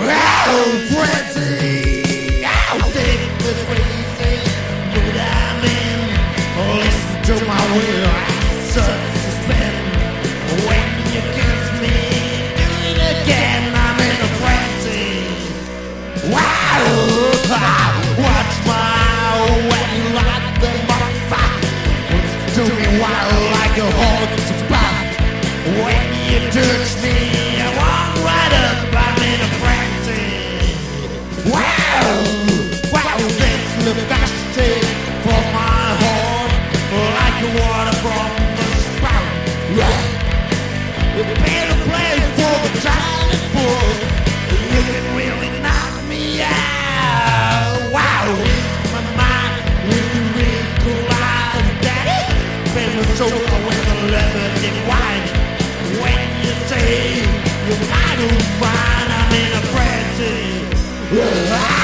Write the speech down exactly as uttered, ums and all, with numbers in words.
Oh, frenzy. Oh, think this crazy mood I'm in. Oh, listen to my will. I suck suspend. When you kiss me, do it again. I'm in a frenzy. Wow. Watch my when you light the motherfucker. Listen to me wild like a hawk spot. When you touch me, I walk right up. I'm in a frenzy. Wow, wow, this liberty for my heart, like the water from the spout. Yeah, it's better play for the tiny fool. You can really knock me out. Wow, my mind really, really collide. Daddy, favorite soda with a lemonade wine. When you say you're not fine, I'm in a frenzy.